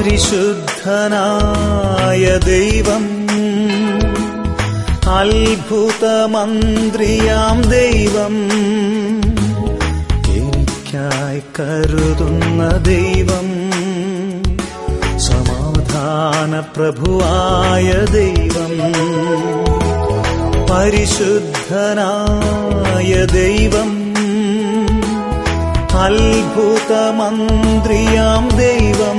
പരിശുദ്ധനായ ദൈവം, അത്ഭുതമന്ത്രിയാം ദൈവം, എനിക്കായി കരുതുന്ന ദൈവം, സമാധാന പ്രഭുവായ ദൈവം, പരിശുദ്ധനായ ദൈവം, അത്ഭുതമന്ത്രിയാം ദൈവം,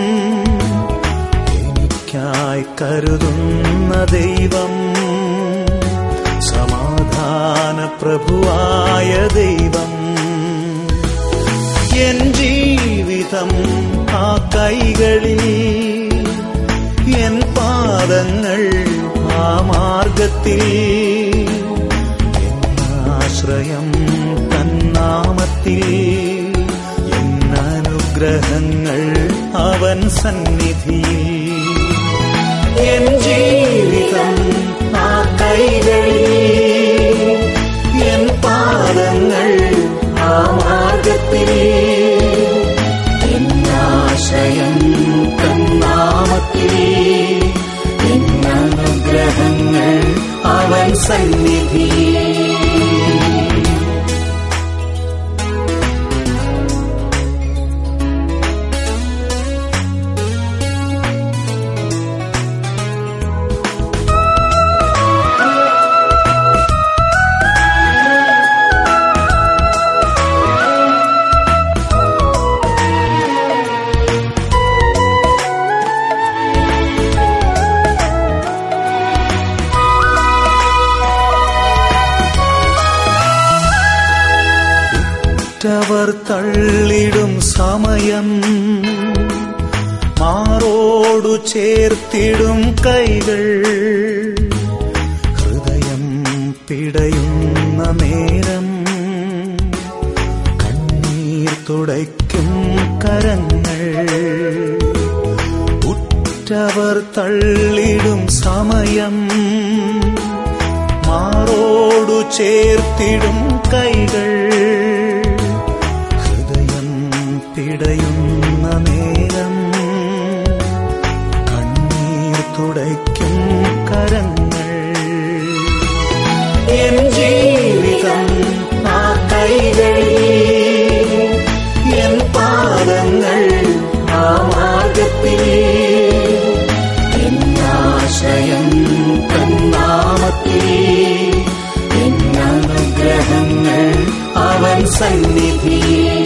എനിക്കായി കരുതുന്ന ദൈവം, സമാധാന പ്രഭുവായ ദൈവം. എൻ ജീവിതം ആ കൈകളിൽ, എൻ പാദങ്ങൾ ആ മാർഗത്തിൽ, എന്നാശ്രയം തന്നാമത്തിൽ, എന്നനുഗ്രഹങ്ങൾ അവൻ സന്നിധിയിൽ. എൻ ജീവിതം ആ കൈകളിൽ, എൻ പാദങ്ങൾ ആ മാർഗത്തിൽ, എന്നാശ്രയം തന്നാമത്തിൽ, എന്നനുഗ്രഹങ്ങൾ അവൻ സന്നിധിയിൽ. അവർ തള്ളിടും സമയം, മാറോടു ചേർത്തിടും കൈകൾ, ഹൃദയം പിടയുന്ന നേരം, കണ്ണീർ തുടയ്ക്കും കരങ്ങൾ. ഉറ്റവർ തള്ളിടും സമയം, മാറോടു ചേർത്തിടും കൈകൾ, പിടയുന്ന നേരം, കണ്ണീർ തുടയ്ക്കും കരങ്ങൾ. എൻ ജീവിതം ആ കൈകളിൽ, എൻ പാദങ്ങൾ ആ മാർഗത്തിൽ, എന്നാശ്രയം തന്നാമത്തിൽ, എന്നനുഗ്രഹങ്ങൾ അവൻ സന്നിധിയിൽ.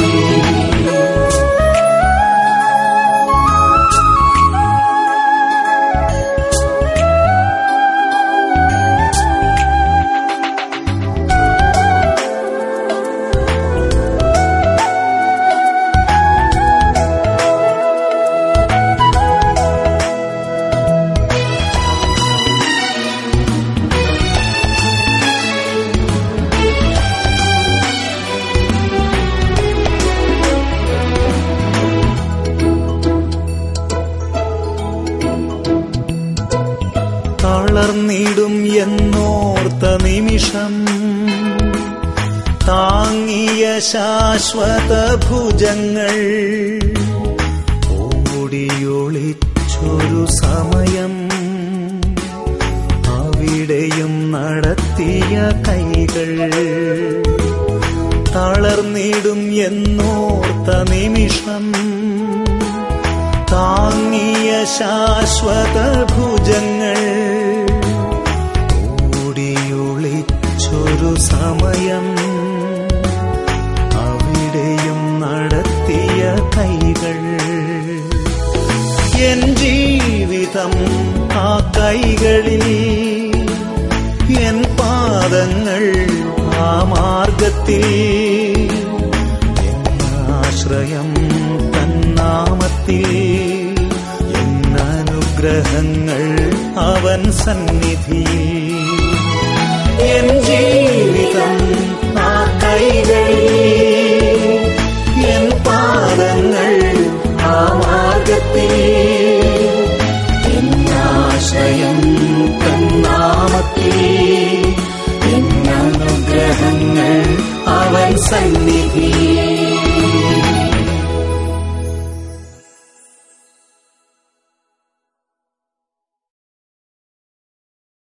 തളർന്നിടും എന്നോർത്ത നിമിഷം, താങ്ങിയ ശാശ്വത ഭുജങ്ങൾ, ഓടിയൊളിച്ചൊരു സമയം, അവിടെയും നടത്തിയ കൈകൾ. തളർന്നിടും എന്നോർത്ത നിമിഷം, താങ്ങിയ ശാശ്വത ഭുജങ്ങൾ, ഓടിയൊളിച്ചൊരു സമയം, അവിടെയും നടത്തിയ കൈകൾ. എൻ ജീവിതം ആ കൈകളിൽ, എൻ പാദങ്ങൾ ആ മാർഗത്തിൽ, എന്നാശ്രയം തന്നാമത്തിൽ, എന്നനുഗ്രഹങ്ങൾ അവൻ സന്നിധിയിൽ. എൻ ജീവിതം ആ കൈകളിൽ, എൻ പാദങ്ങൾ ആ മാർഗത്തിൽ, എന്നാശ്രയം തന്നാമത്തിൽ, എന്നനുഗ്രഹങ്ങൾ അവൻ സന്നിധിയിൽ.